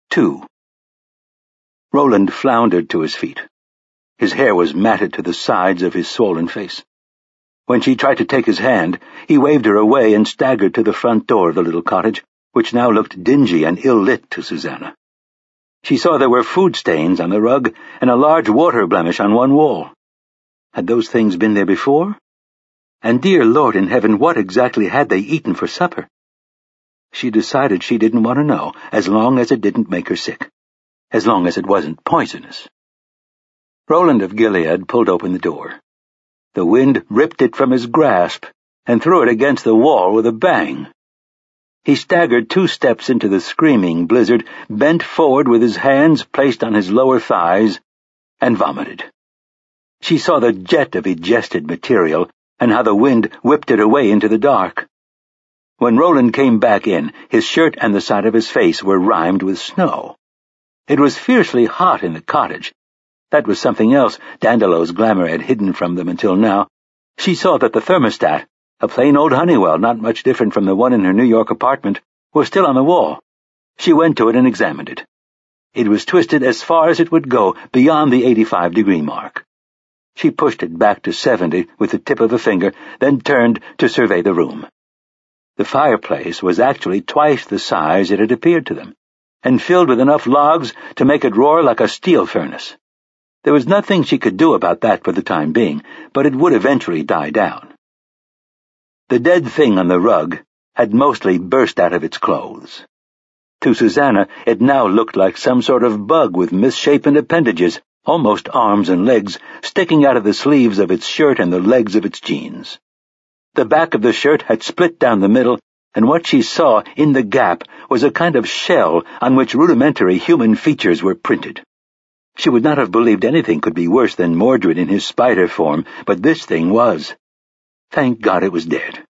2. Roland floundered to his feet. His hair was matted to the sides of his swollen face. When she tried to take his hand, he waved her away and staggered to the front door of the little cottage, which now looked dingy and ill-lit to Susanna. She saw there were food stains on the rug and a large water blemish on one wall. Had those things been there before? And dear Lord in heaven, what exactly had they eaten for supper? She decided she didn't want to know, as long as it didn't make her sick. As long as it wasn't poisonous. Roland of Gilead pulled open the door. The wind ripped it from his grasp and threw it against the wall with a bang. He staggered 2 steps into the screaming blizzard, bent forward with his hands placed on his lower thighs, and vomited. She saw the jet of egested material and how the wind whipped it away into the dark. When Roland came back in, his shirt and the side of his face were rimed with snow. It was fiercely hot in the cottage. That was something else Dandelow's glamour had hidden from them until now. She saw that the thermostat, a plain old Honeywell not much different from the one in her New York apartment, was still on the wall. She went to it and examined it. It was twisted as far as it would go, beyond the 85-degree mark. She pushed it back to 70 with the tip of a finger, then turned to survey the room. The fireplace was actually twice the size it had appeared to them, and filled with enough logs to make it roar like a steel furnace. There was nothing she could do about that for the time being, but it would eventually die down. The dead thing on the rug had mostly burst out of its clothes. To Susanna, it now looked like some sort of bug with misshapen appendages, almost arms and legs, sticking out of the sleeves of its shirt and the legs of its jeans. The back of the shirt had split down the middle, and what she saw in the gap was a kind of shell on which rudimentary human features were printed. She would not have believed anything could be worse than Mordred in his spider form, but this thing was. Thank God it was dead.